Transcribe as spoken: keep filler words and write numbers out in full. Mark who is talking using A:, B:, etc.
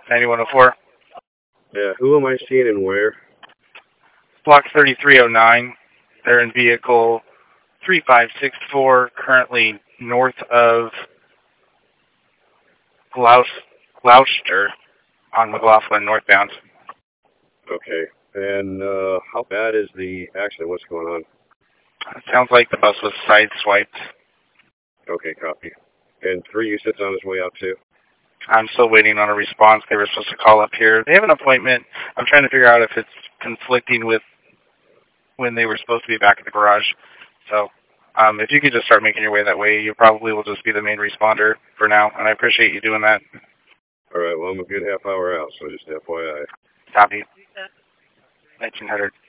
A: ninety-one oh four.
B: Yeah, who am I seeing and where?
A: Block thirty-three oh nine. They're in vehicle three five six four, currently north of Glous Gloucester on McLaughlin northbound.
B: Okay. And uh, how bad is the accident? What's going on?
A: It sounds like the bus was sideswiped.
B: Okay, copy. And three, you said it's on his way out too?
A: I'm still waiting on a response. They were supposed to call up here. They have an appointment. I'm trying to figure out if it's conflicting with when they were supposed to be back at the garage. So um, if you could just start making your way that way, you probably will just be the main responder for now, and I appreciate you doing that.
B: All right, well, I'm a good half hour out, so just F Y I.
A: Copy. nineteen hundred.